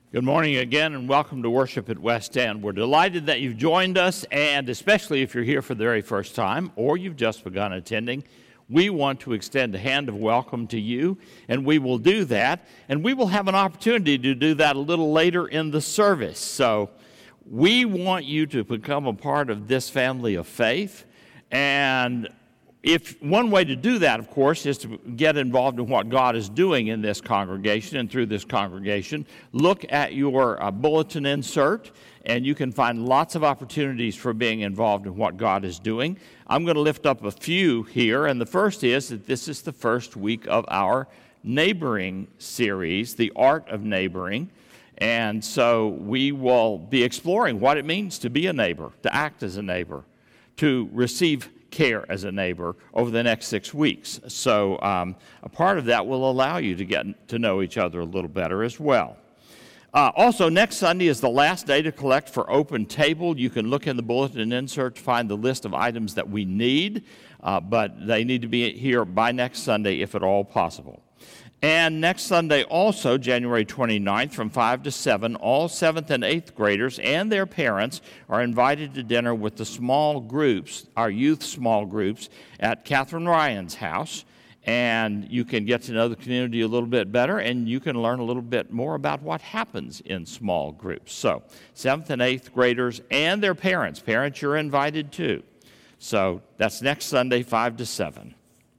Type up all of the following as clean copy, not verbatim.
Good morning again, and welcome to worship at West End. We're delighted that you've joined us, and especially if you're here for the very first time or you've just begun attending, we want to extend a hand of welcome to you, and we will do that, and we will have an opportunity to do that a little later in the service. So we want you to become a part of this family of faith, and if one way to do that, of course, is to get involved in what God is doing in this congregation and through this congregation. Look at your bulletin insert, and you can find lots of opportunities for being involved in what God is doing. I'm going to lift up a few here, and the first is that this is the first week of our neighboring series, The Art of Neighboring. And so we will be exploring what it means to be a neighbor, to act as a neighbor, to receive care as a neighbor over the next 6 weeks. So a part of that will allow you to get to know each other a little better as well. Also, next Sunday is the last day to collect for Open Table. You can look in the bulletin insert to find the list of items that we need, but they need to be here by next Sunday if at all possible. And next Sunday also, January 29th, from 5 to 7, all 7th and 8th graders and their parents are invited to dinner with the small groups, our youth small groups, at Catherine Ryan's house. And you can get to know the community a little bit better, and you can learn a little bit more about what happens in small groups. So 7th and 8th graders and their parents. Parents, you're invited too. So that's next Sunday, 5 to 7.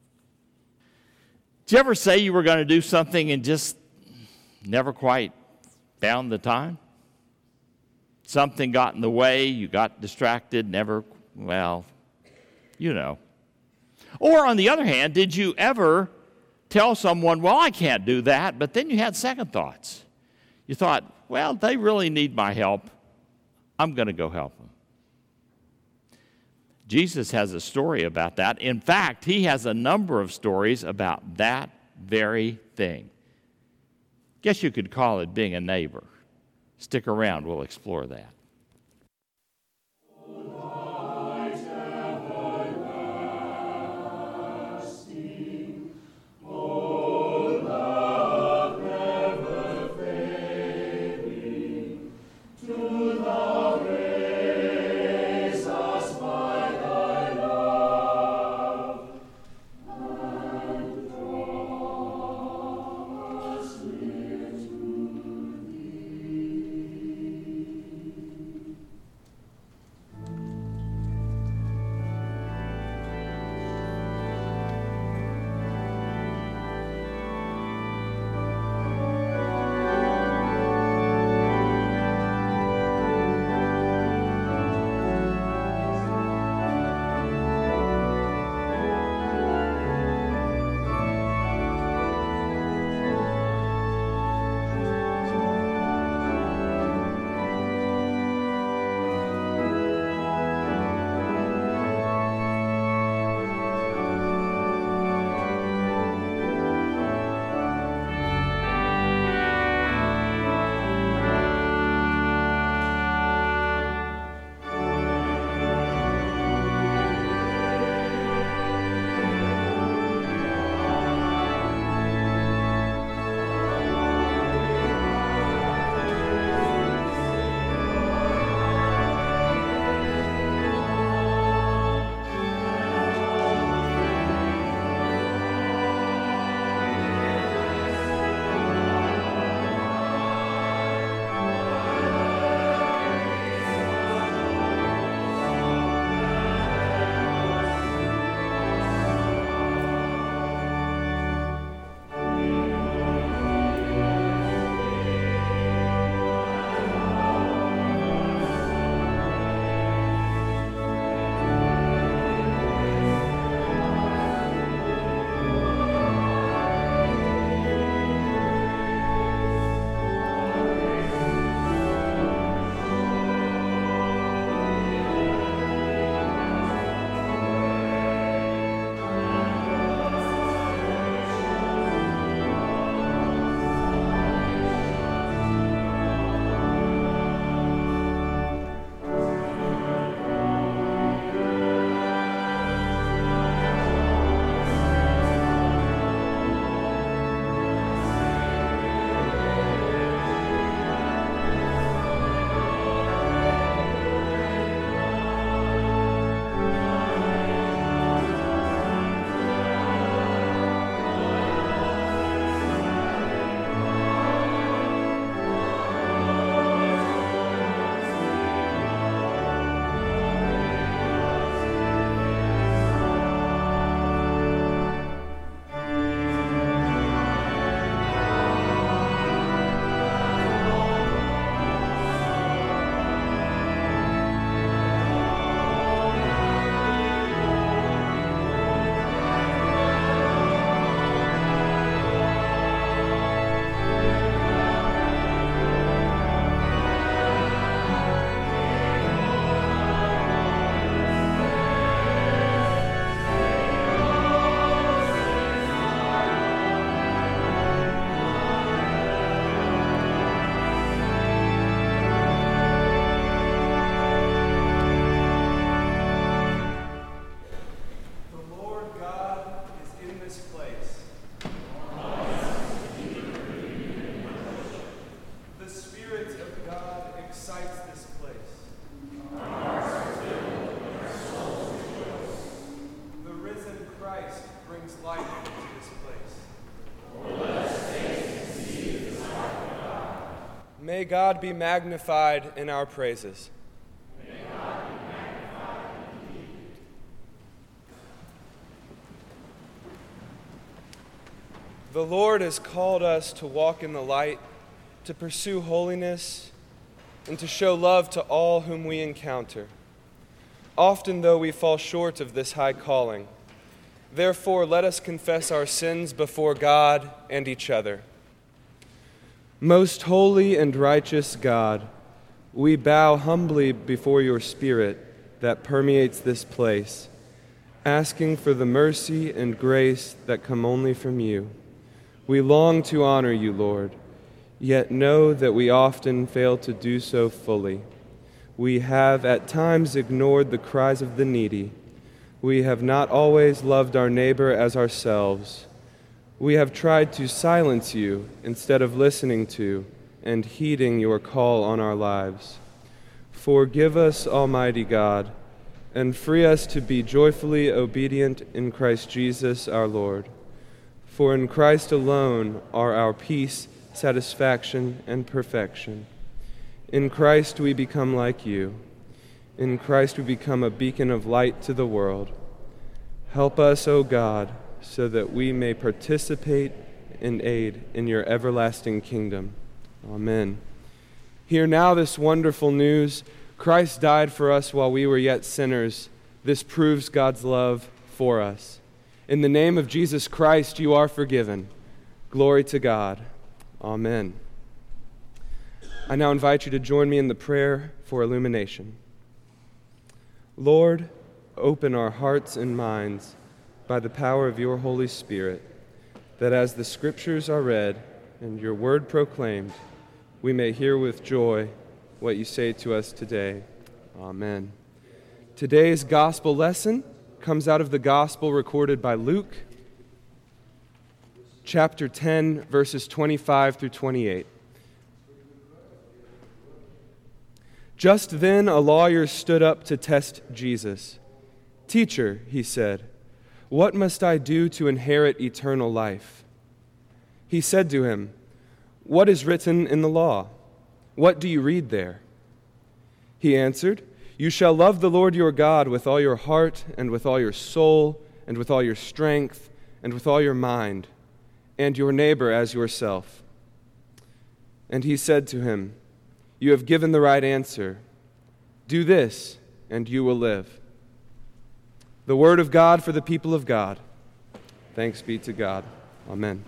Did you ever say you were going to do something and just never quite found the time? Something got in the way, you got distracted, well, you know. Or on the other hand, did you ever tell someone, well, I can't do that, but then you had second thoughts? You thought, well, they really need my help. I'm going to go help them. Jesus has a story about that. In fact, he has a number of stories about that very thing. Guess you could call it being a neighbor. Stick around, we'll explore that. May God be magnified in our praises. May God be magnified indeed. The Lord has called us to walk in the light, to pursue holiness, and to show love to all whom we encounter. Often, though, we fall short of this high calling. Therefore, let us confess our sins before God and each other. Most holy and righteous God, we bow humbly before your Spirit that permeates this place, asking for the mercy and grace that come only from you. We long to honor you, Lord, yet know that we often fail to do so fully. We have at times ignored the cries of the needy. We have not always loved our neighbor as ourselves. We have tried to silence you instead of listening to and heeding your call on our lives. Forgive us, Almighty God, and free us to be joyfully obedient in Christ Jesus our Lord. For in Christ alone are our peace, satisfaction, and perfection. In Christ we become like you. In Christ we become a beacon of light to the world. Help us, O God, so that we may participate and aid in your everlasting kingdom. Amen. Hear now this wonderful news. Christ died for us while we were yet sinners. This proves God's love for us. In the name of Jesus Christ, you are forgiven. Glory to God. Amen. I now invite you to join me in the prayer for illumination. Lord, open our hearts and minds by the power of your Holy Spirit, that as the Scriptures are read and your word proclaimed, we may hear with joy what you say to us today. Amen. Today's gospel lesson comes out of the gospel recorded by Luke, chapter 10, verses 25 through 28. Just then a lawyer stood up to test Jesus. "Teacher," he said, "what must I do to inherit eternal life?" He said to him, "What is written in the law? What do you read there?" He answered, "You shall love the Lord your God with all your heart and with all your soul and with all your strength and with all your mind, and your neighbor as yourself." And he said to him, "You have given the right answer. Do this, and you will live." The word of God for the people of God. Thanks be to God. Amen.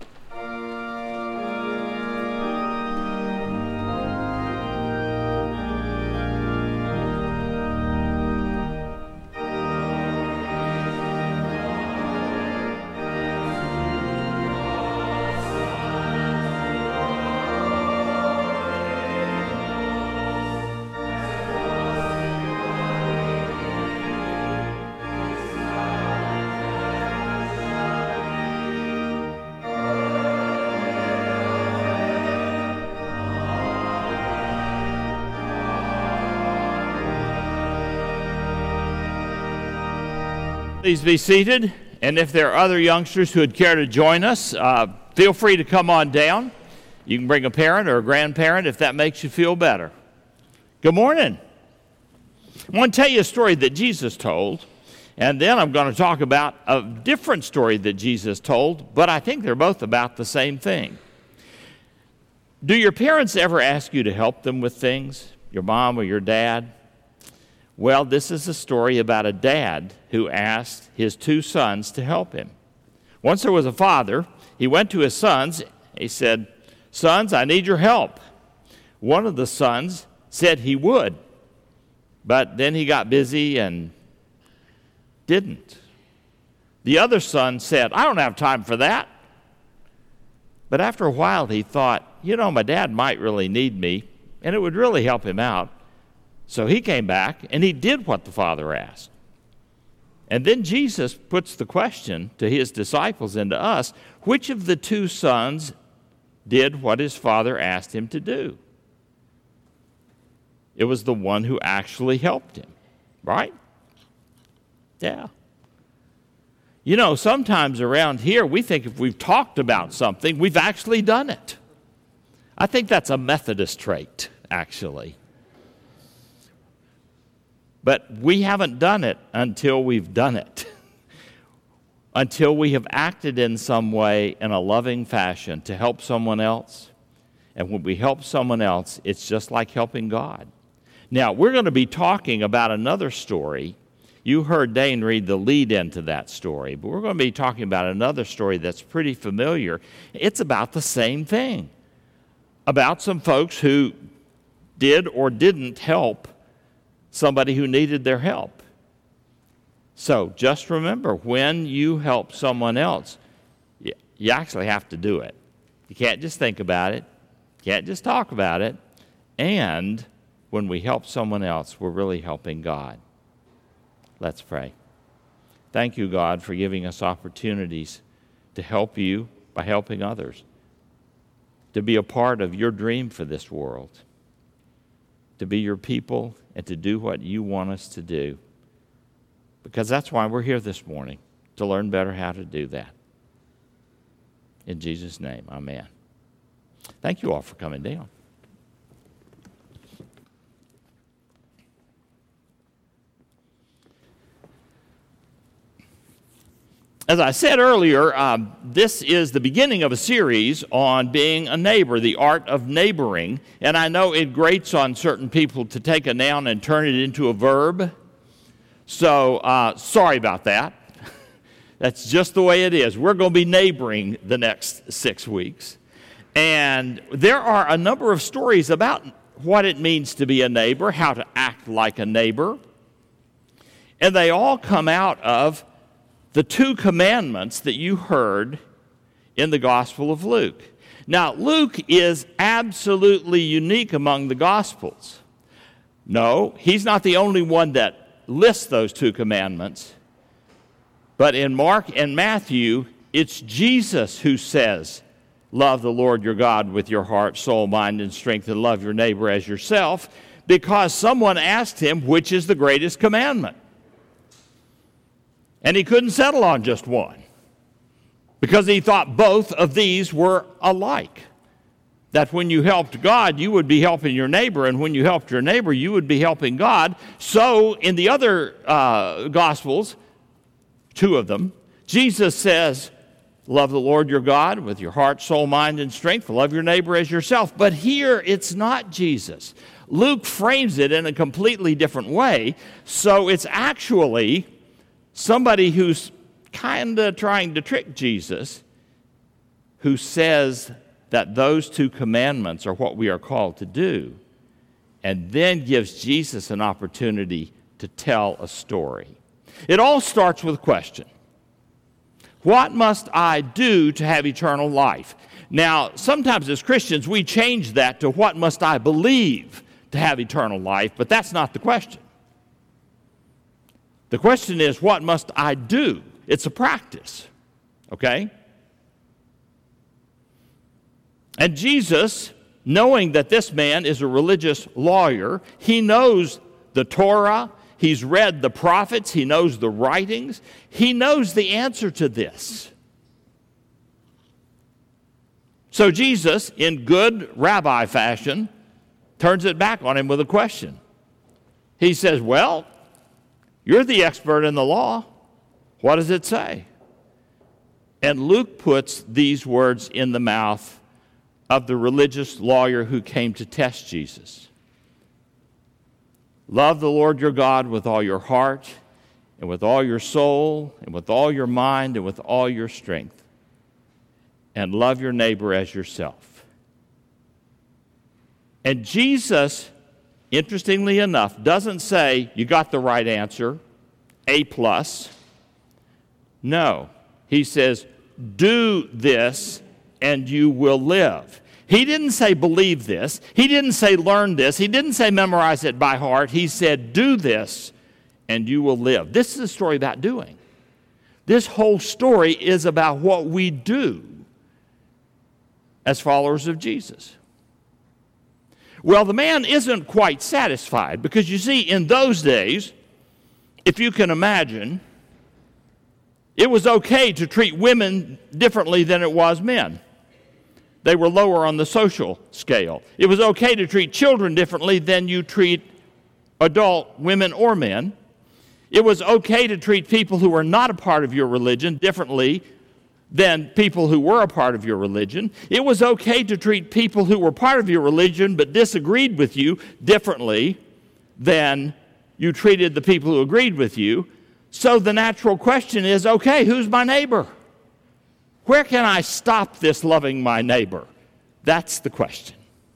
Please be seated, and if there are other youngsters who would care to join us, feel free to come on down. You can bring a parent or a grandparent if that makes you feel better. Good morning. I want to tell you a story that Jesus told, and then I'm going to talk about a different story that Jesus told, but I think they're both about the same thing. Do your parents ever ask you to help them with things, your mom or your dad? Well, this is a story about a dad who asked his two sons to help him. Once there was a father. He went to his sons. He said, "Sons, I need your help." One of the sons said he would, but then he got busy and didn't. The other son said, "I don't have time for that." But after a while, he thought, my dad might really need me, and it would really help him out. So he came back, and he did what the Father asked. And then Jesus puts the question to his disciples and to us, which of the two sons did what his Father asked him to do? It was the one who actually helped him, right? Yeah. Sometimes around here, we think if we've talked about something, we've actually done it. I think that's a Methodist trait, actually. But we haven't done it until we've done it. Until we have acted in some way in a loving fashion to help someone else. And when we help someone else, it's just like helping God. Now, we're going to be talking about another story. You heard Dane read the lead into that story, but we're going to be talking about another story that's pretty familiar. It's about the same thing, about some folks who did or didn't help somebody who needed their help. So just remember, when you help someone else, you actually have to do it. You can't just think about it. You can't just talk about it. And when we help someone else, we're really helping God. Let's pray. Thank you, God, for giving us opportunities to help you by helping others, to be a part of your dream for this world, to be your people and to do what you want us to do. Because that's why we're here this morning, to learn better how to do that. In Jesus' name, amen. Thank you all for coming down. As I said earlier, this is the beginning of a series on being a neighbor, the art of neighboring. And I know it grates on certain people to take a noun and turn it into a verb. So sorry about that. That's just the way it is. We're going to be neighboring the next 6 weeks. And there are a number of stories about what it means to be a neighbor, how to act like a neighbor. And they all come out of the 2 commandments that you heard in the Gospel of Luke. Now, Luke is absolutely unique among the Gospels. No, he's not the only one that lists those 2 commandments. But in Mark and Matthew, it's Jesus who says, love the Lord your God with your heart, soul, mind, and strength, and love your neighbor as yourself, because someone asked him, which is the greatest commandment? And he couldn't settle on just one, because he thought both of these were alike. That when you helped God, you would be helping your neighbor, and when you helped your neighbor, you would be helping God. So in the other Gospels, 2 of them, Jesus says, love the Lord your God with your heart, soul, mind, and strength. Love your neighbor as yourself. But here, it's not Jesus. Luke frames it in a completely different way. So it's actually somebody who's kind of trying to trick Jesus, who says that those 2 commandments are what we are called to do, and then gives Jesus an opportunity to tell a story. It all starts with a question. What must I do to have eternal life? Now, sometimes as Christians, we change that to what must I believe to have eternal life, but that's not the question. The question is, what must I do? It's a practice, okay? And Jesus, knowing that this man is a religious lawyer, he knows the Torah, he's read the prophets, he knows the writings, he knows the answer to this. So Jesus, in good rabbi fashion, turns it back on him with a question. He says, well, you're the expert in the law. What does it say? And Luke puts these words in the mouth of the religious lawyer who came to test Jesus. Love the Lord your God with all your heart, and with all your soul, and with all your mind, and with all your strength. And love your neighbor as yourself. And Jesus, interestingly enough, doesn't say, you got the right answer, A+. No, he says, do this and you will live. He didn't say believe this. He didn't say learn this. He didn't say memorize it by heart. He said do this and you will live. This is a story about doing. This whole story is about what we do as followers of Jesus. Well, the man isn't quite satisfied because you see, in those days, if you can imagine, it was okay to treat women differently than it was men. They were lower on the social scale. It was okay to treat children differently than you treat adult women or men. It was okay to treat people who were not a part of your religion differently than people who were a part of your religion. It was okay to treat people who were part of your religion but disagreed with you differently than you treated the people who agreed with you. So the natural question is, okay, who's my neighbor? Where can I stop this loving my neighbor? That's the question.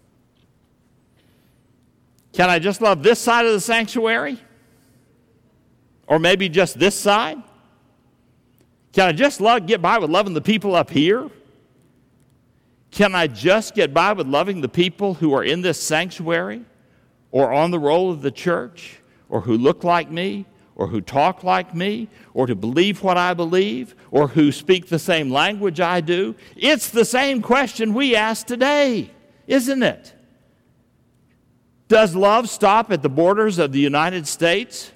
Can I just love this side of the sanctuary? Or maybe just this side? Can I just get by with loving the people up here? Can I just get by with loving the people who are in this sanctuary or on the roll of the church or who look like me or who talk like me or to believe what I believe or who speak the same language I do? It's the same question we ask today, isn't it? Does love stop at the borders of the United States?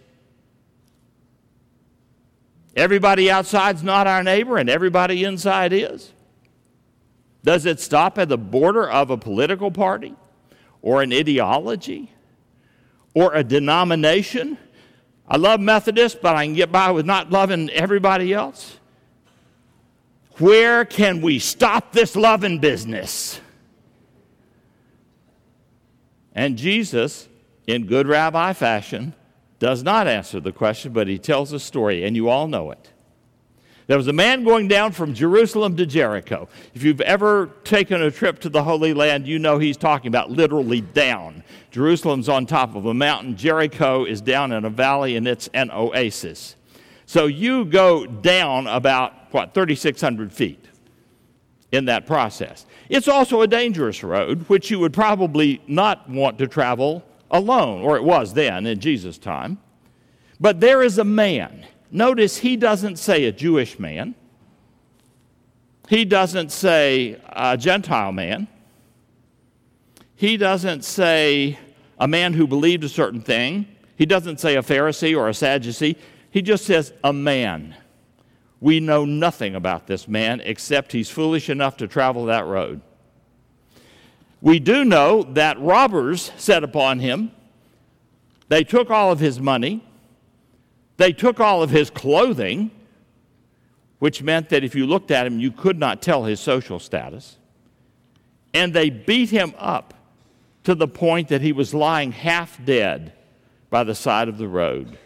Everybody outside's not our neighbor and everybody inside is? Does it stop at the border of a political party or an ideology or a denomination? I love Methodists, but I can get by with not loving everybody else. Where can we stop this loving business? And Jesus, in good rabbi fashion, does not answer the question, but he tells a story, and you all know it. There was a man going down from Jerusalem to Jericho. If you've ever taken a trip to the Holy Land, you know he's talking about literally down. Jerusalem's on top of a mountain. Jericho is down in a valley, and it's an oasis. So you go down about, 3,600 feet in that process. It's also a dangerous road, which you would probably not want to travel alone, or it was then in Jesus' time. But there is a man. Notice he doesn't say a Jewish man. He doesn't say a Gentile man. He doesn't say a man who believed a certain thing. He doesn't say a Pharisee or a Sadducee. He just says a man. We know nothing about this man except he's foolish enough to travel that road. We do know that robbers set upon him. They took all of his money. They took all of his clothing, which meant that if you looked at him, you could not tell his social status. And they beat him up to the point that he was lying half dead by the side of the road.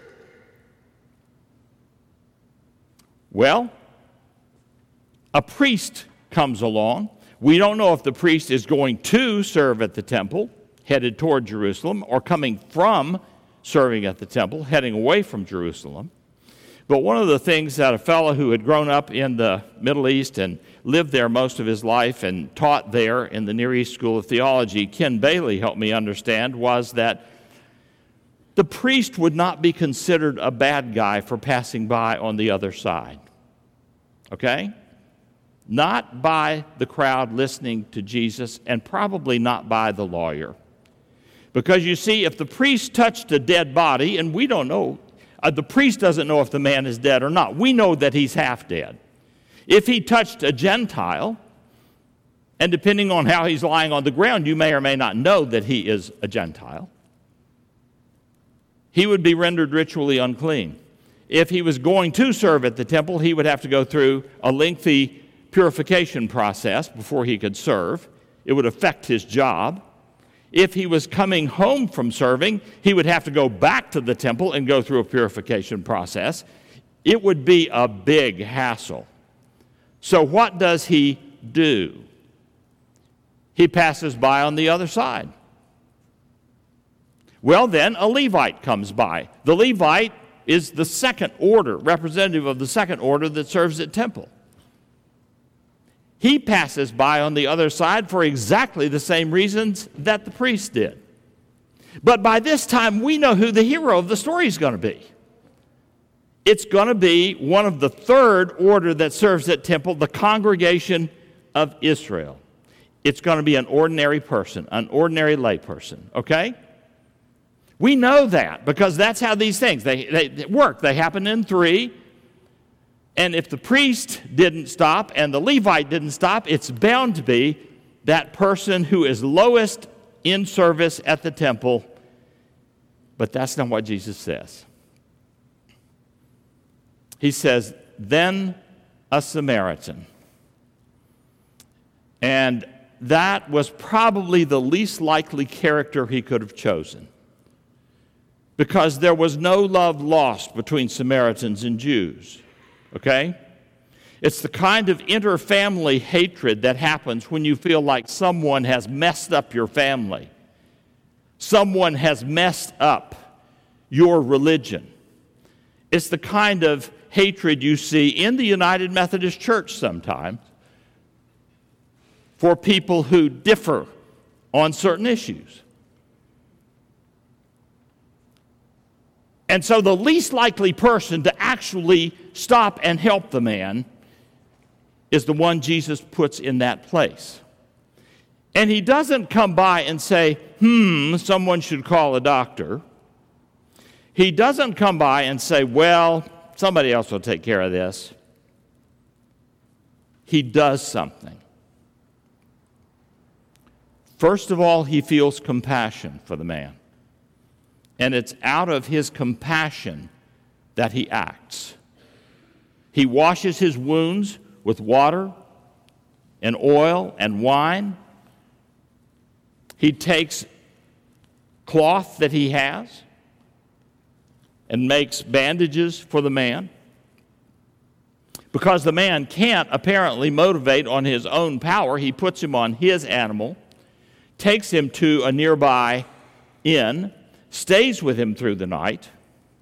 Well, a priest comes along. We don't know if the priest is going to serve at the temple, headed toward Jerusalem, or coming from serving at the temple, heading away from Jerusalem. But one of the things that a fellow who had grown up in the Middle East and lived there most of his life and taught there in the Near East School of Theology, Ken Bailey helped me understand, was that the priest would not be considered a bad guy for passing by on the other side. Okay? Not by the crowd listening to Jesus, and probably not by the lawyer. Because you see, if the priest touched a dead body, and we don't know, the priest doesn't know if the man is dead or not. We know that he's half dead. If he touched a Gentile, and depending on how he's lying on the ground, you may or may not know that he is a Gentile, he would be rendered ritually unclean. If he was going to serve at the temple, he would have to go through a lengthy purification process before he could serve. It would affect his job. If he was coming home from serving, he would have to go back to the temple and go through a purification process. It would be a big hassle. So what does he do? He passes by on the other side. Well, then a Levite comes by. The Levite is the second order, representative of the second order that serves at temple. He passes by on the other side for exactly the same reasons that the priest did. But by this time, we know who the hero of the story is going to be. It's going to be one of the third order that serves at temple, the congregation of Israel. It's going to be an ordinary person, an ordinary lay person, okay? We know that because that's how these things, they work. They happen in three. And if the priest didn't stop and the Levite didn't stop, it's bound to be that person who is lowest in service at the temple. But that's not what Jesus says. He says, then a Samaritan. And that was probably the least likely character he could have chosen, because there was no love lost between Samaritans and Jews, okay? It's the kind of inter-family hatred that happens when you feel like someone has messed up your family. Someone has messed up your religion. It's the kind of hatred you see in the United Methodist Church sometimes for people who differ on certain issues. And so the least likely person to actually stop and help the man is the one Jesus puts in that place. And he doesn't come by and say, someone should call a doctor. He doesn't come by and say, well, somebody else will take care of this. He does something. First of all, he feels compassion for the man. And it's out of his compassion that he acts. He washes his wounds with water and oil and wine. He takes cloth that he has and makes bandages for the man. Because the man can't apparently motivate on his own power, he puts him on his animal, takes him to a nearby inn, stays with him through the night,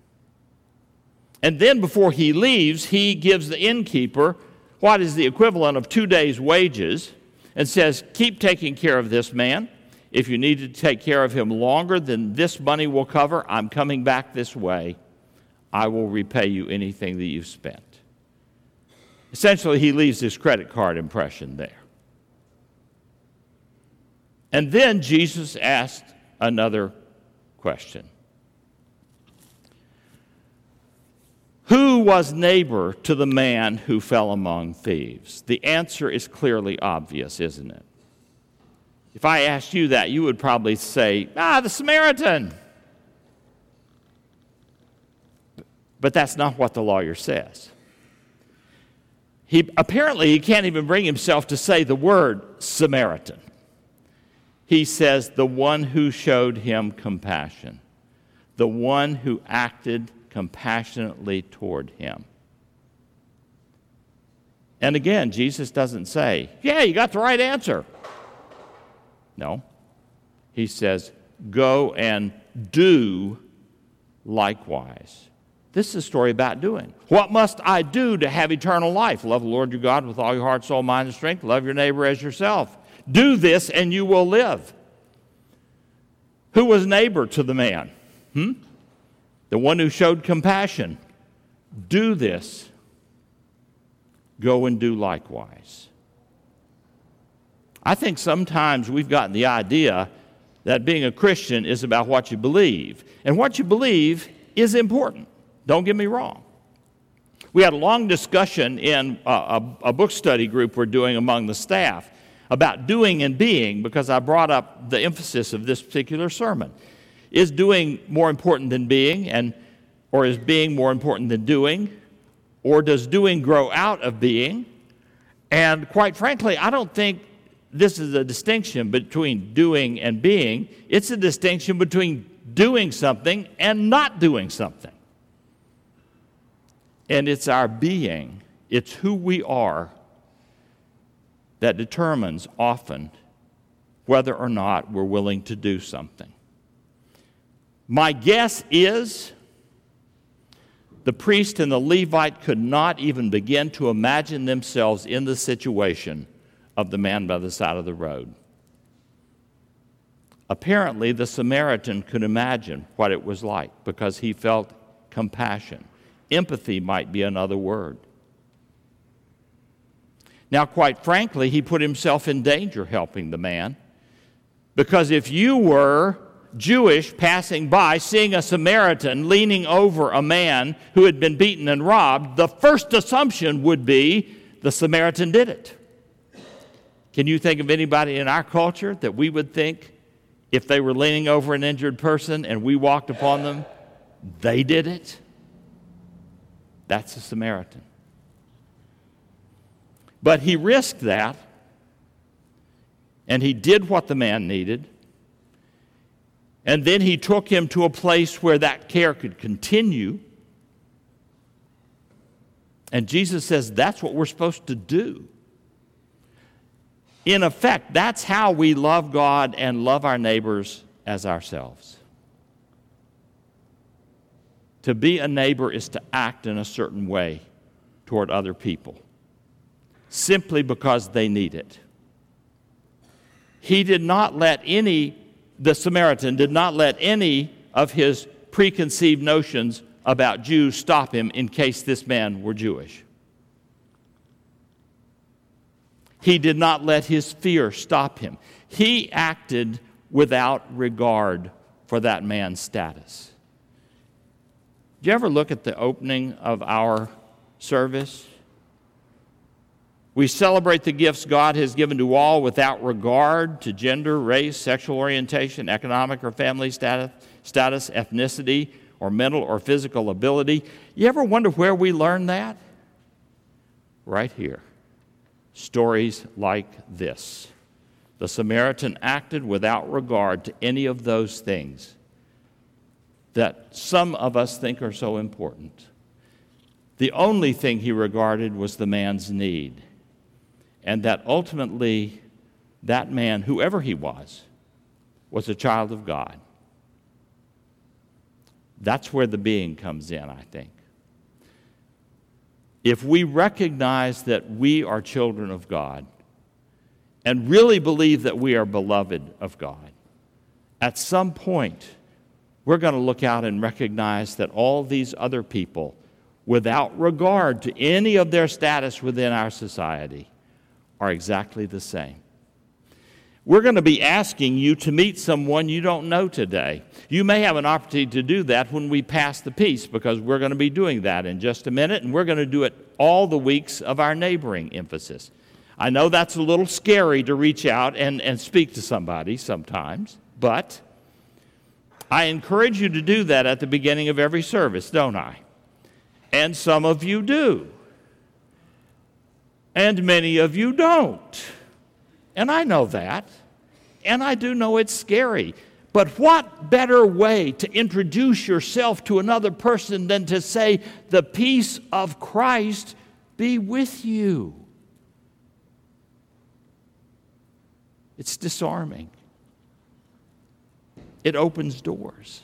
and then before he leaves, he gives the innkeeper what is the equivalent of 2 days' wages and says, keep taking care of this man. If you need to take care of him longer than this money will cover, I'm coming back this way. I will repay you anything that you've spent. Essentially, he leaves his credit card impression there. And then Jesus asked another question. Who was neighbor to the man who fell among thieves? The answer is clearly obvious, isn't it? If I asked you that, you would probably say, the Samaritan. But that's not what the lawyer says. Apparently, he can't even bring himself to say the word Samaritan. He says, the one who showed him compassion, the one who acted compassionately toward him. And again, Jesus doesn't say, yeah, you got the right answer. No. He says, go and do likewise. This is a story about doing. What must I do to have eternal life? Love the Lord your God with all your heart, soul, mind, and strength. Love your neighbor as yourself. Do this and you will live. Who was neighbor to the man? The one who showed compassion. Do this. Go and do likewise. I think sometimes we've gotten the idea that being a Christian is about what you believe. And what you believe is important. Don't get me wrong. We had a long discussion in a book study group we're doing among the staff about doing and being, because I brought up the emphasis of this particular sermon. Is doing more important than being, or is being more important than doing? Or does doing grow out of being? And quite frankly, I don't think this is a distinction between doing and being. It's a distinction between doing something and not doing something. And it's our being, it's who we are, that determines often whether or not we're willing to do something. My guess is the priest and the Levite could not even begin to imagine themselves in the situation of the man by the side of the road. Apparently, the Samaritan could imagine what it was like because he felt compassion. Empathy might be another word. Now, quite frankly, he put himself in danger helping the man, because if you were Jewish passing by, seeing a Samaritan leaning over a man who had been beaten and robbed, the first assumption would be the Samaritan did it. Can you think of anybody in our culture that we would think, if they were leaning over an injured person and we walked upon them, they did it? That's a Samaritan. But he risked that, and he did what the man needed, and then he took him to a place where that care could continue. And Jesus says that's what we're supposed to do. In effect, that's how we love God and love our neighbors as ourselves. To be a neighbor is to act in a certain way toward other people, simply because they need it. The Samaritan did not let any of his preconceived notions about Jews stop him in case this man were Jewish. He did not let his fear stop him. He acted without regard for that man's status. Did you ever look at the opening of our service? We celebrate the gifts God has given to all without regard to gender, race, sexual orientation, economic or family status, ethnicity, or mental or physical ability. You ever wonder where we learn that? Right here. Stories like this. The Samaritan acted without regard to any of those things that some of us think are so important. The only thing he regarded was the man's need, and that ultimately that man, whoever he was a child of God. That's where the being comes in, I think. If we recognize that we are children of God and really believe that we are beloved of God, at some point we're going to look out and recognize that all these other people, without regard to any of their status within our society, are exactly the same. We're going to be asking you to meet someone you don't know today. You may have an opportunity to do that when we pass the peace, because we're going to be doing that in just a minute, and we're going to do it all the weeks of our neighboring emphasis. I know that's a little scary to reach out and speak to somebody sometimes, but I encourage you to do that at the beginning of every service, don't I? And some of you do. And many of you don't. And I know that. And I do know it's scary. But what better way to introduce yourself to another person than to say, "The peace of Christ be with you"? It's disarming. It opens doors.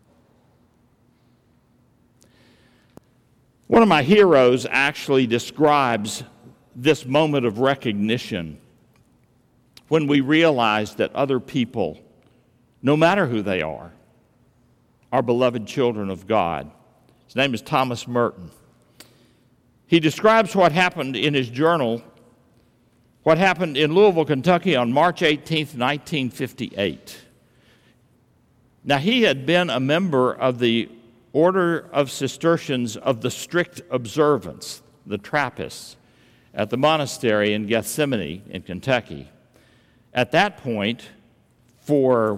One of my heroes actually describes this moment of recognition when we realize that other people, no matter who they are beloved children of God. His name is Thomas Merton. He describes what happened in his journal, what happened in Louisville, Kentucky on March 18th, 1958. Now, he had been a member of the Order of Cistercians of the Strict Observance, the Trappists, at the monastery in Gethsemane in Kentucky. At that point, for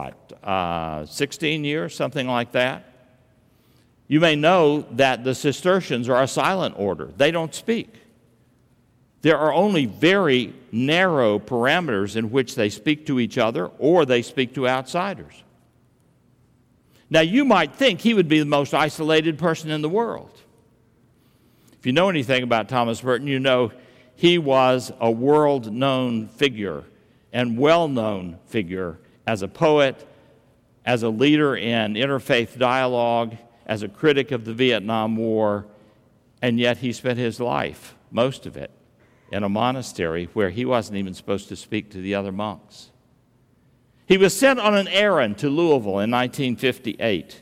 16 years, something like that. You may know that the Cistercians are a silent order. They don't speak. There are only very narrow parameters in which they speak to each other or they speak to outsiders. Now, you might think he would be the most isolated person in the world. If you know anything about Thomas Merton, you know he was a world-known figure and well-known figure as a poet, as a leader in interfaith dialogue, as a critic of the Vietnam War, and yet he spent his life, most of it, in a monastery where he wasn't even supposed to speak to the other monks. He was sent on an errand to Louisville in 1958.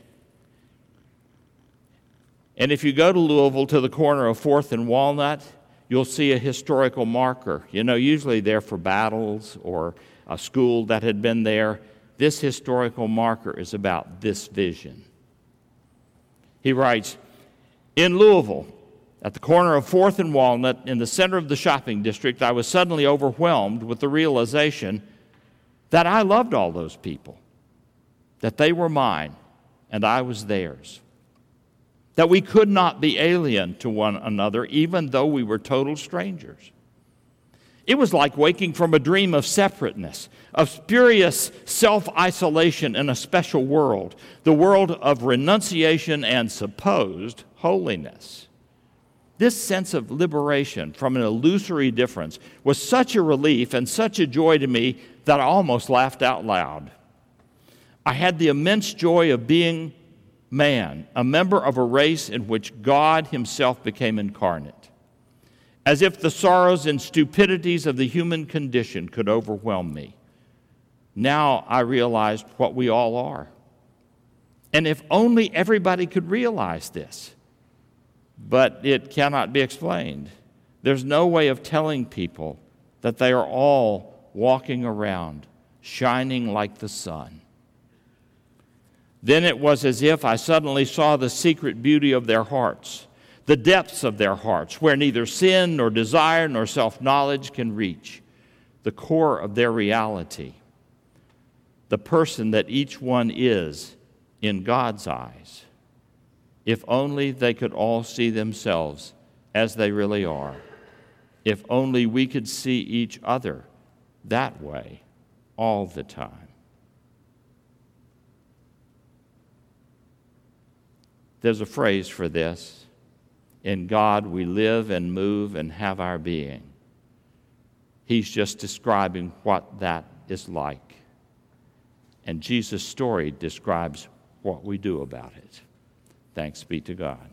And if you go to Louisville to the corner of 4th and Walnut, you'll see a historical marker. You know, usually they're for battles or a school that had been there. this historical marker is about this vision. He writes, in Louisville, at the corner of 4th and Walnut, in the center of the shopping district, I was suddenly overwhelmed with the realization that I loved all those people, that they were mine and I was theirs, that we could not be alien to one another even though we were total strangers. It was like waking from a dream of separateness, of spurious self-isolation in a special world, the world of renunciation and supposed holiness. This sense of liberation from an illusory difference was such a relief and such a joy to me that I almost laughed out loud. I had the immense joy of being man, a member of a race in which God himself became incarnate. As if the sorrows and stupidities of the human condition could overwhelm me. Now I realized what we all are. And if only everybody could realize this. But it cannot be explained. There's no way of telling people that they are all walking around, shining like the sun. Then it was as if I suddenly saw the secret beauty of their hearts, the depths of their hearts, where neither sin nor desire nor self-knowledge can reach, the core of their reality, the person that each one is in God's eyes. If only they could all see themselves as they really are. If only we could see each other that way all the time. There's a phrase for this. In God we live and move and have our being. He's just describing what that is like. And Jesus' story describes what we do about it. Thanks be to God.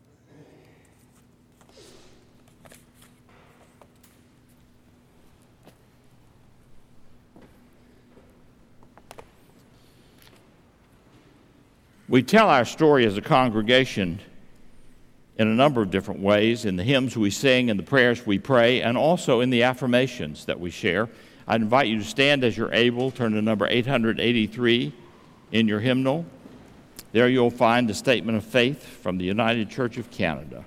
We tell our story as a congregation in a number of different ways, in the hymns we sing, in the prayers we pray, and also in the affirmations that we share. I'd invite you to stand as you're able, turn to number 883 in your hymnal. There you'll find the statement of faith from the United Church of Canada.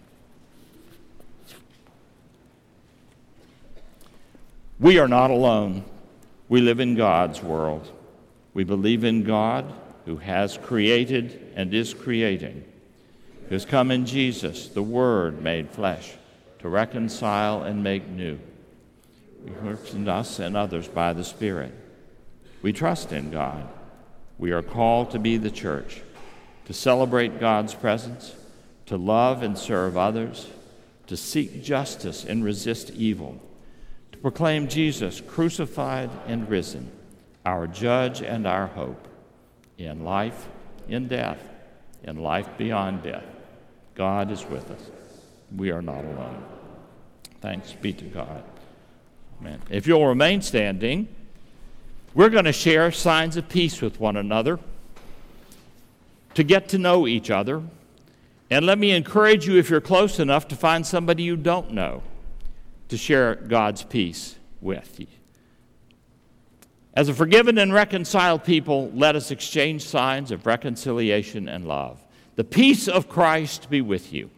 We are not alone. We live in God's world. We believe in God who has created and is creating, who has come in Jesus, the Word made flesh, to reconcile and make new. He works in us and others by the Spirit. We trust in God. We are called to be the church, to celebrate God's presence, to love and serve others, to seek justice and resist evil, to proclaim Jesus crucified and risen, our judge and our hope, in life, in death, in life beyond death. God is with us. We are not alone. Thanks be to God. Amen. If you'll remain standing, we're going to share signs of peace with one another, to get to know each other. And let me encourage you, if you're close enough, to find somebody you don't know to share God's peace with you. As a forgiven and reconciled people, let us exchange signs of reconciliation and love. The peace of Christ be with you.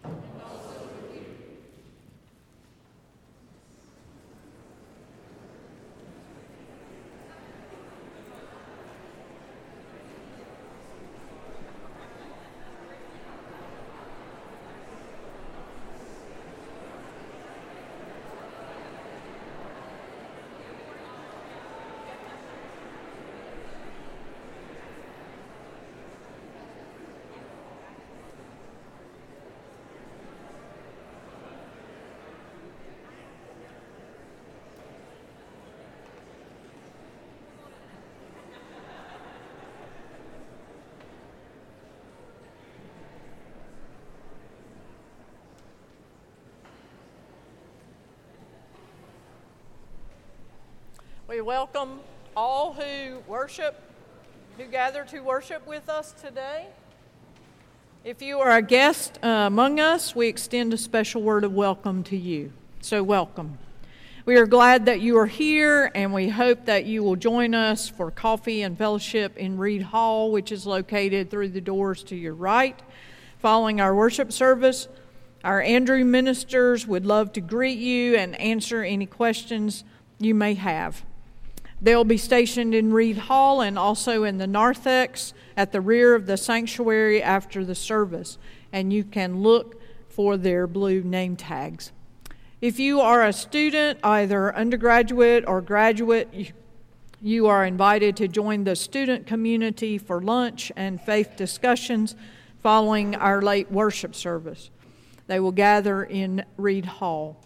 We welcome all who gather to worship with us today. If you are a guest among us, we extend a special word of welcome to you. So welcome. We are glad that you are here, and we hope that you will join us for coffee and fellowship in Reed Hall, which is located through the doors to your right. Following our worship service, our Andrew ministers would love to greet you and answer any questions you may have. They'll be stationed in Reed Hall and also in the narthex at the rear of the sanctuary after the service, and you can look for their blue name tags. If you are a student, either undergraduate or graduate, you are invited to join the student community for lunch and faith discussions following our late worship service. They will gather in Reed Hall.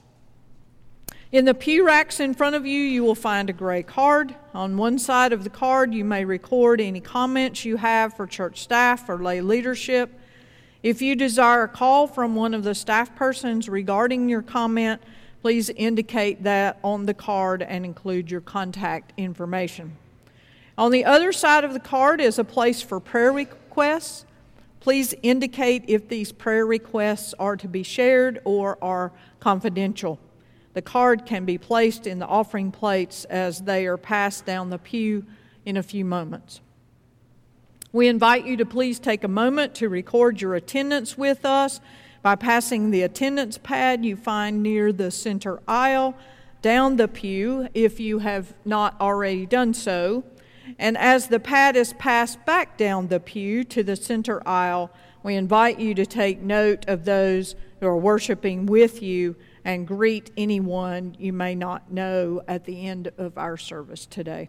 In the pew racks in front of you, you will find a gray card. On one side of the card, you may record any comments you have for church staff or lay leadership. If you desire a call from one of the staff persons regarding your comment, please indicate that on the card and include your contact information. On the other side of the card is a place for prayer requests. Please indicate if these prayer requests are to be shared or are confidential. The card can be placed in the offering plates as they are passed down the pew in a few moments. We invite you to please take a moment to record your attendance with us by passing the attendance pad you find near the center aisle down the pew if you have not already done so. And as the pad is passed back down the pew to the center aisle, we invite you to take note of those who are worshiping with you and greet anyone you may not know at the end of our service today.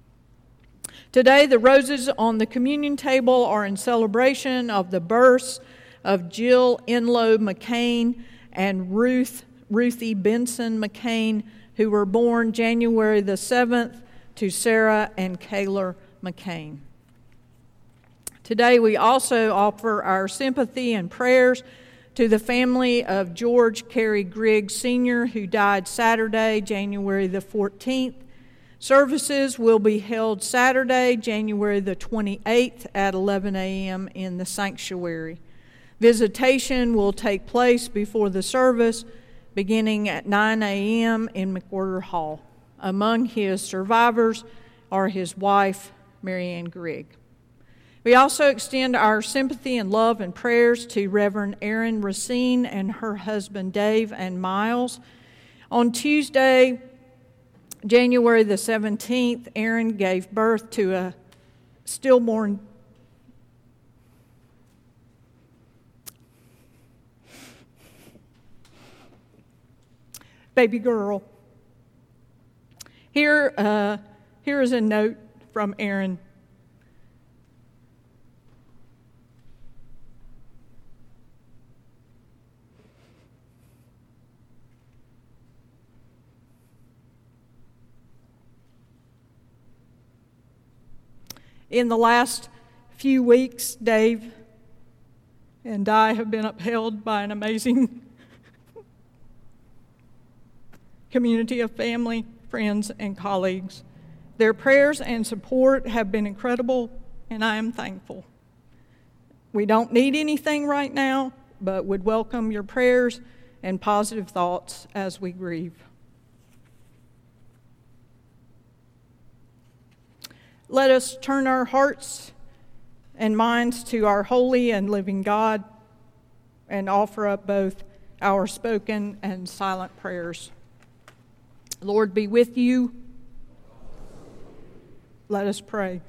Today, the roses on the communion table are in celebration of the births of Jill Enlow McCain and Ruthie Benson McCain, who were born January the 7th to Sarah and Kayla McCain. Today, we also offer our sympathy and prayers to the family of George Carey Griggs Sr., who died Saturday, January the 14th. Services will be held Saturday, January the 28th at 11 a.m. in the sanctuary. Visitation will take place before the service, beginning at 9 a.m. in McWhirter Hall. Among his survivors are his wife, Marianne Grigg. We also extend our sympathy and love and prayers to Reverend Erin Racine and her husband Dave and Miles. On Tuesday, January the 17th, Erin gave birth to a stillborn baby girl. Here is a note from Erin. In the last few weeks, Dave and I have been upheld by an amazing community of family, friends, and colleagues. Their prayers and support have been incredible, and I am thankful. We don't need anything right now, but would welcome your prayers and positive thoughts as we grieve. Let us turn our hearts and minds to our holy and living God and offer up both our spoken and silent prayers. Lord be with you. Let us pray.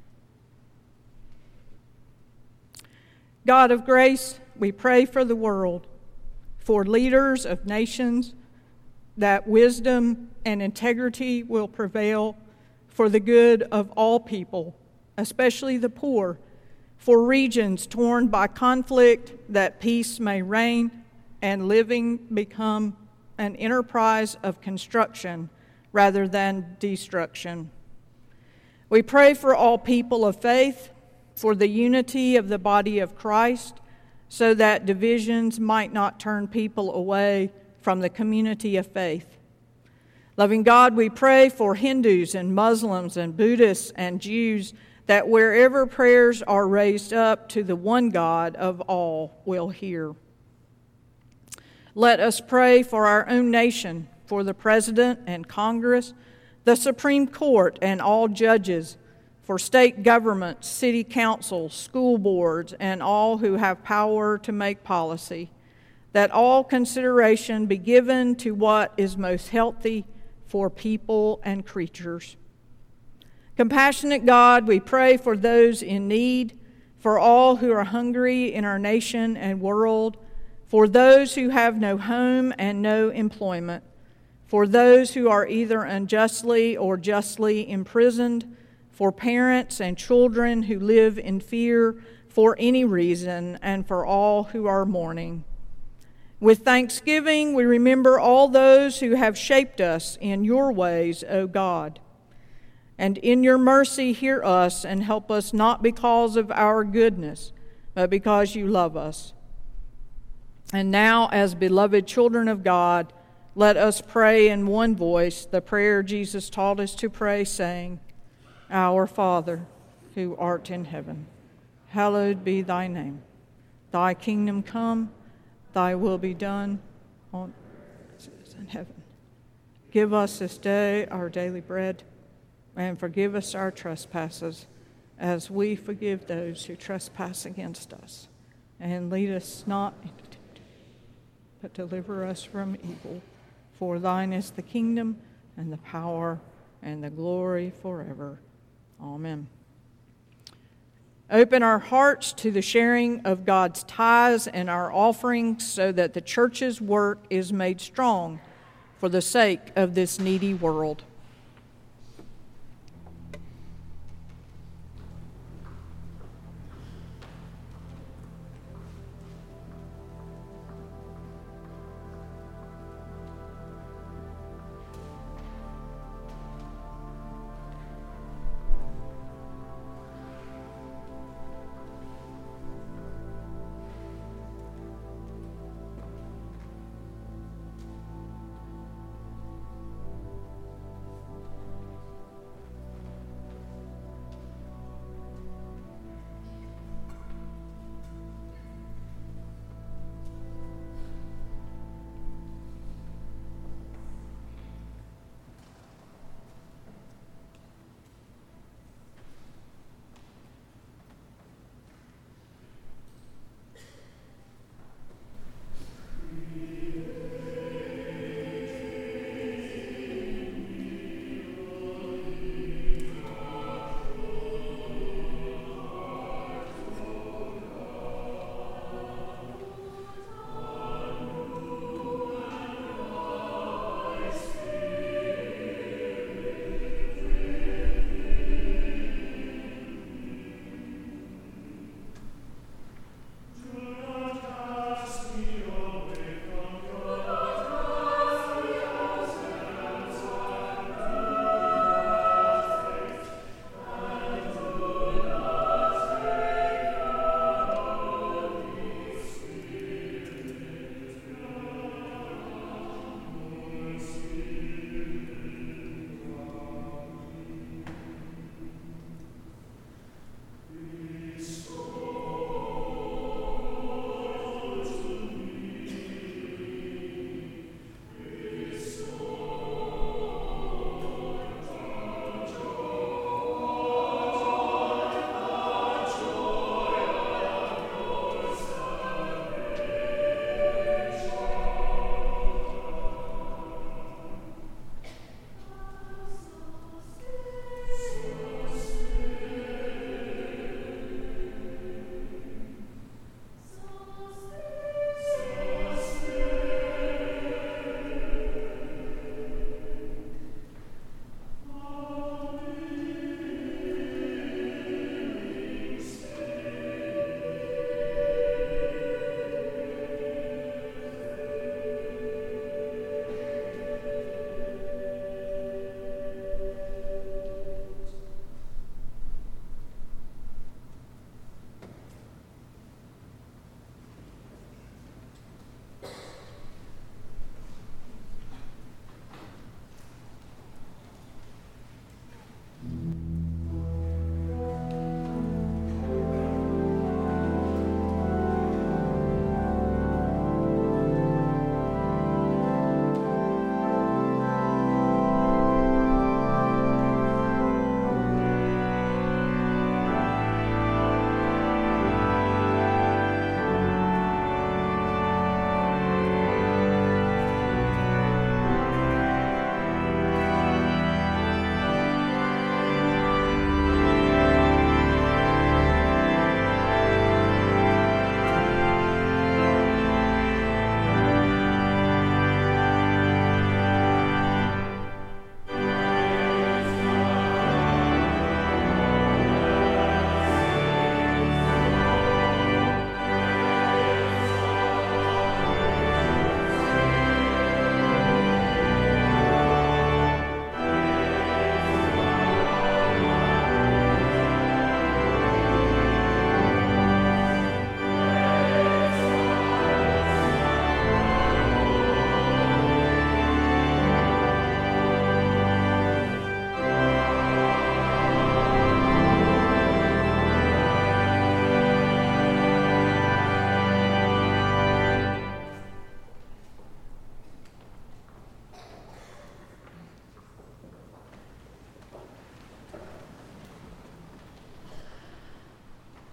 God of grace, we pray for the world, for leaders of nations, that wisdom and integrity will prevail for the good of all people, especially the poor, for regions torn by conflict, that peace may reign and living become an enterprise of construction rather than destruction. We pray for all people of faith, for the unity of the body of Christ, so that divisions might not turn people away from the community of faith. Loving God, we pray for Hindus and Muslims and Buddhists and Jews, that wherever prayers are raised up to the one God of all will hear. Let us pray for our own nation, for the President and Congress, the Supreme Court and all judges, for state governments, city councils, school boards, and all who have power to make policy, that all consideration be given to what is most healthy for people and creatures. Compassionate God, we pray for those in need, for all who are hungry in our nation and world, for those who have no home and no employment, for those who are either unjustly or justly imprisoned, for parents and children who live in fear for any reason, and for all who are mourning. With thanksgiving, we remember all those who have shaped us in your ways, O God. And in your mercy, hear us and help us not because of our goodness, but because you love us. And now, as beloved children of God, let us pray in one voice the prayer Jesus taught us to pray, saying, Our Father, who art in heaven, hallowed be thy name. Thy kingdom come, thy will be done on earth as it is in heaven. Give us this day our daily bread, and forgive us our trespasses, as we forgive those who trespass against us. And lead us not into temptation, but deliver us from evil. For thine is the kingdom, and the power, and the glory forever. Amen. Open our hearts to the sharing of God's tithes and our offerings so that the church's work is made strong for the sake of this needy world.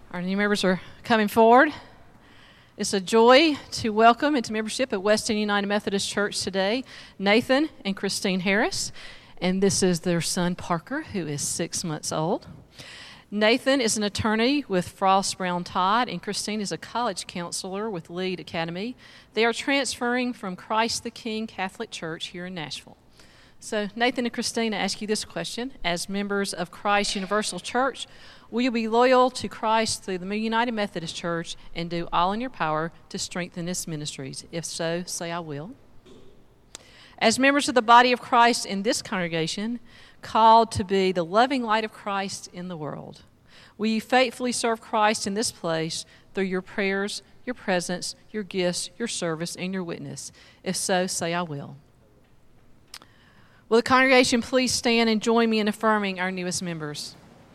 Our new members are coming forward. It's a joy to welcome into membership at West End United Methodist Church today Nathan and Christine Harris, and this is their son Parker, who is 6 months old. Nathan is an attorney with Frost Brown Todd, and Christine is a college counselor with Lead Academy. They are transferring from Christ the King Catholic Church here in Nashville. So Nathan and Christine, I ask you this question. As members of Christ Universal Church, will you be loyal to Christ through the United Methodist Church and do all in your power to strengthen its ministries? If so, say I will. As members of the body of Christ in this congregation, called to be the loving light of Christ in the world, will you faithfully serve Christ in this place through your prayers, your presence, your gifts, your service, and your witness? If so, say I will. Will the congregation please stand and join me in affirming our newest members?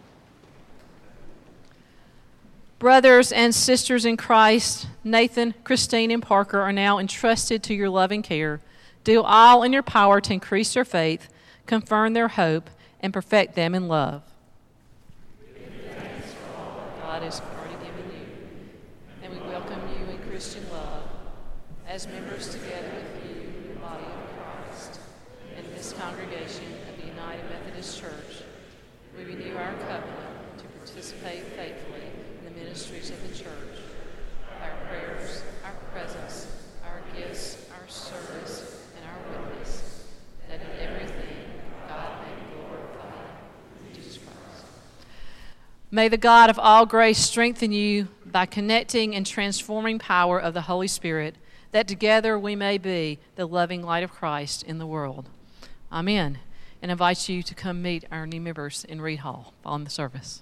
Brothers and sisters in Christ, Nathan, Christine, and Parker are now entrusted to your loving care. Do all in your power to increase their faith, confirm their hope, and perfect them in love. Give thanks for all that God has already given you, and we welcome you in Christian love as members together with you in the body of Christ. In this congregation of the United Methodist Church, we renew our covenant to participate faithfully ministries of the church, our prayers, our presence, our gifts, our service, and our witness, that in everything God may be glorified in Jesus Christ. May the God of all grace strengthen you by connecting and transforming power of the Holy Spirit, that together we may be the loving light of Christ in the world. Amen. And I invite you to come meet our new members in Reed Hall following the service.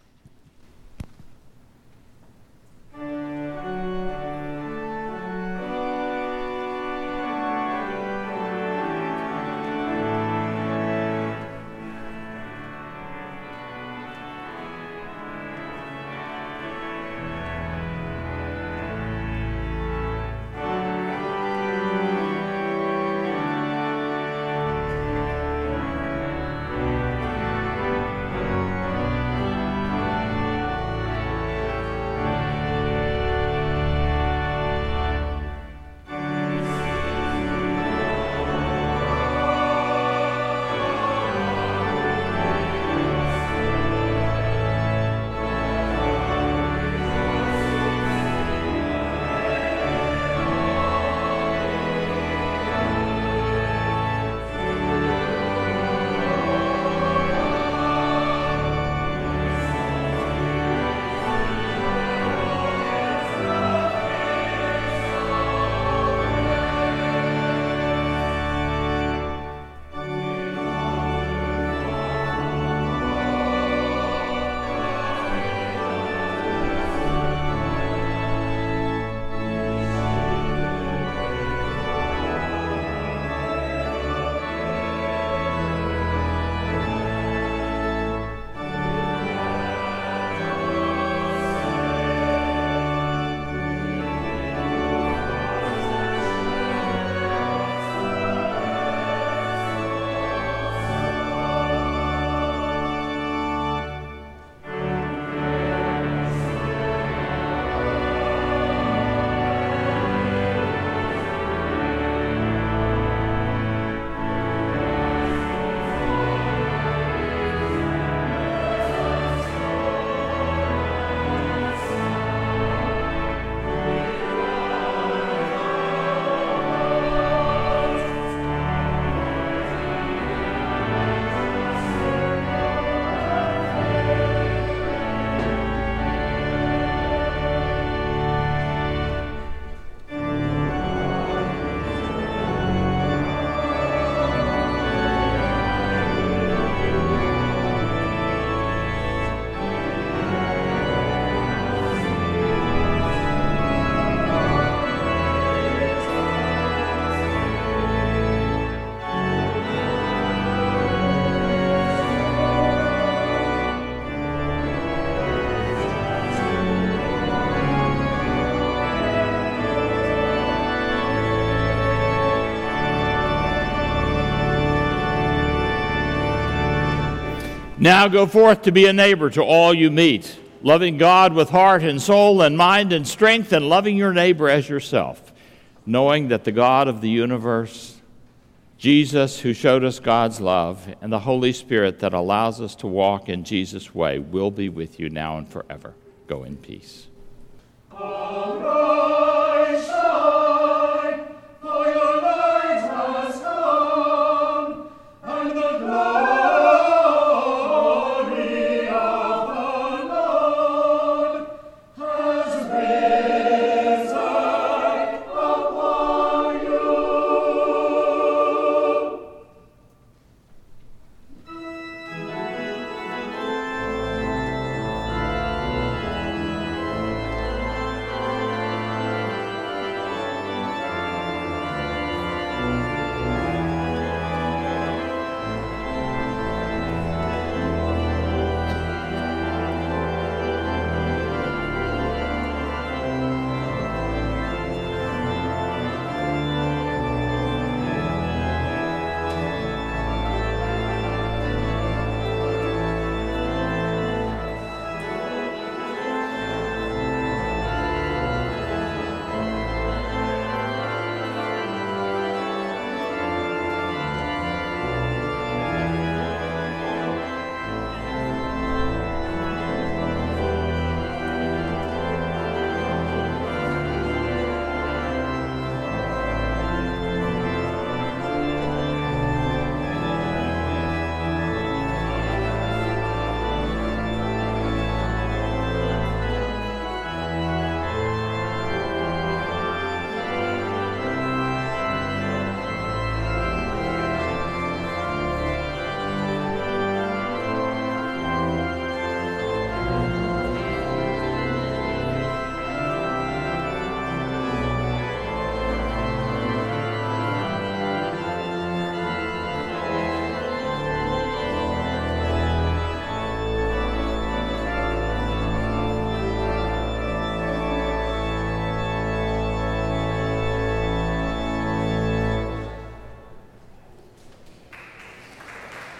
Now go forth to be a neighbor to all you meet. loving God with heart and soul and mind and strength, and loving your neighbor as yourself, knowing that the God of the universe, Jesus, who showed us God's love, and the Holy Spirit that allows us to walk in Jesus' way, will be with you now and forever. Go in peace. Amen.